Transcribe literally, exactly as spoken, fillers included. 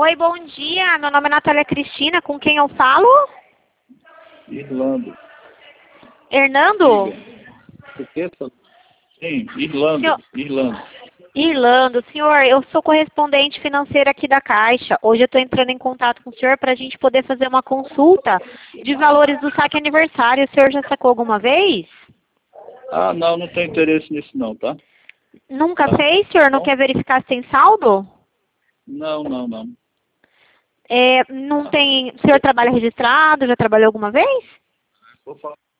Oi, bom dia. Meu nome é Natália Cristina. Com quem eu falo? Irlando. Hernando? O que? Sim, Irlando. Senhor... Irlando. Irlando. Senhor, eu sou correspondente financeira aqui da Caixa. Hoje eu estou entrando em contato com o senhor para a gente poder fazer uma consulta de valores do saque aniversário. O senhor já sacou alguma vez? Ah, não, não tenho interesse nisso não, tá? Nunca Tá. fez, senhor? Não Bom? quer verificar se tem saldo? Não, não, não. É, não Tá. tem... O senhor trabalha registrado? Já trabalhou alguma vez? Vou falar.